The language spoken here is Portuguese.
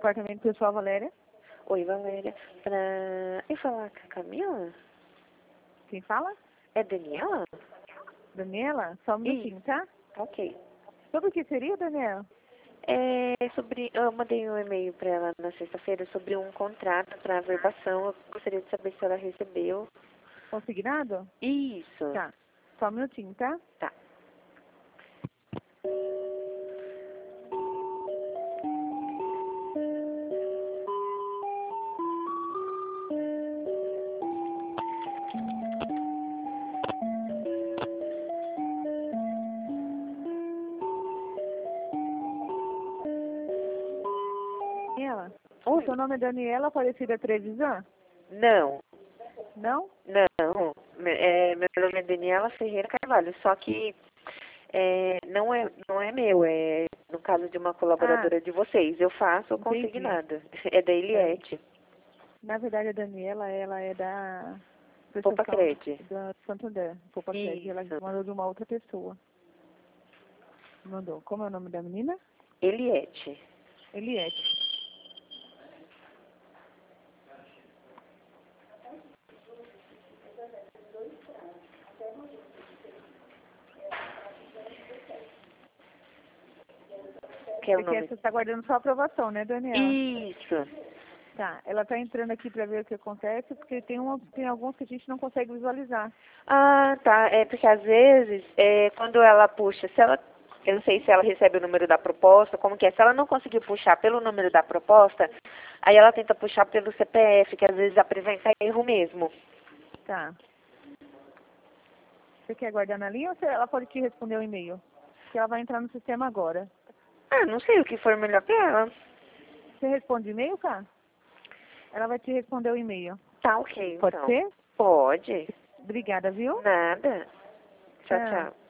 Departamento Pessoal, Valéria. Oi, Valéria. Eu falar com a Camila? Quem fala? É Daniela? Daniela? Só um minutinho, tá? Ok. Sobre o que seria, Daniela? Eu mandei um e-mail para ela na sexta-feira sobre um contrato para averbação. Eu gostaria de saber se ela recebeu. Consignado? Isso. Tá. Só um minutinho, tá? Tá. Daniela? Oi. Seu nome é Daniela Aparecida Trevisan? Não. Não? Não. Meu nome é Daniela Ferreira Carvalho, só que não é meu, é no caso de uma colaboradora de vocês. Eu faço Entendi. consignado. É da Eliette. Na verdade, a Daniela, ela é da Poupa prestação Cred. da Santander, Poupa Cred. Ela Isso. mandou de uma outra pessoa. Mandou. Como é o nome da menina? Eliette. Eliette. Que é o Porque nome. você está aguardando sua aprovação, né, Daniela? Isso. Tá. Ela está entrando aqui para ver o que acontece, porque tem alguns que a gente não consegue visualizar. Ah, tá. É porque às vezes, quando ela puxa, eu não sei se ela recebe o número da proposta, como que é. Se ela não conseguir puxar pelo número da proposta, aí ela tenta puxar pelo CPF, que às vezes apresenta erro mesmo. Tá. Você quer aguardar na linha ou ela pode te responder o e-mail? Que ela vai entrar no sistema agora. Ah, não sei o que for melhor pra ela. Você responde e-mail, tá? Ela vai te responder o e-mail. Tá ok, Pode então. ser? Pode. Obrigada, viu? Nada. Tchau, tchau.